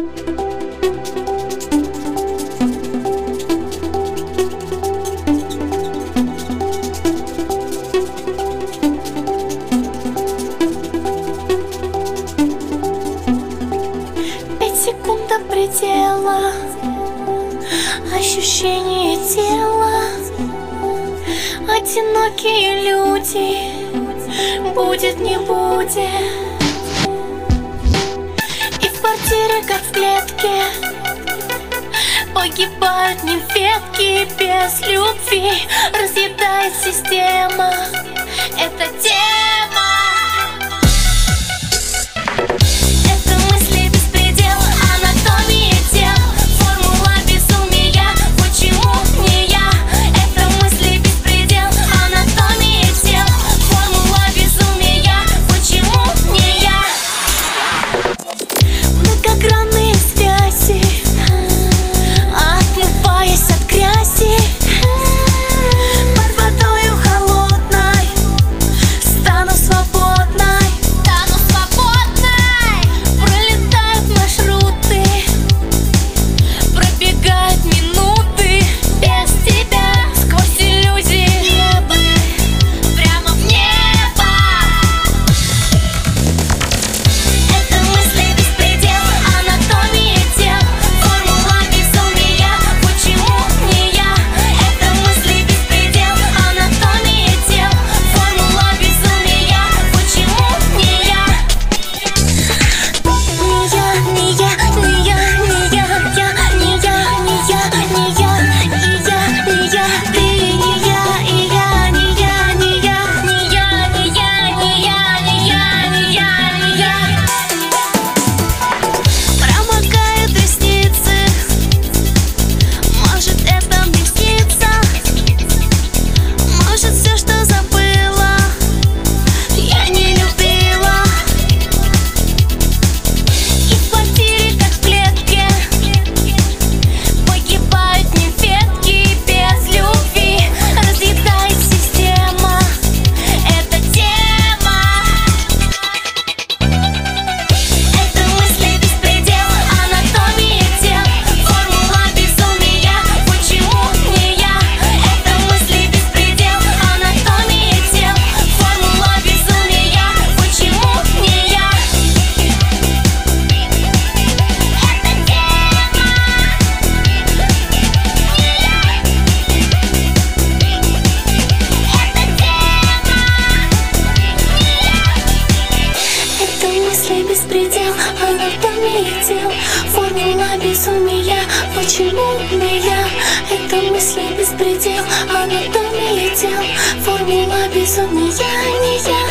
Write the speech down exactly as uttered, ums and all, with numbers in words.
Секунд до предела, ощущение тела. Одинокие люди, будет не будет. И в квартире, как в клетке, погибают нимфетки без любви. Разъедает система эта тема. Беспредел, анатомия тел, формула безумия. Почему не я? Это мысли беспредел, анатомия тел, формула безумия. Не я.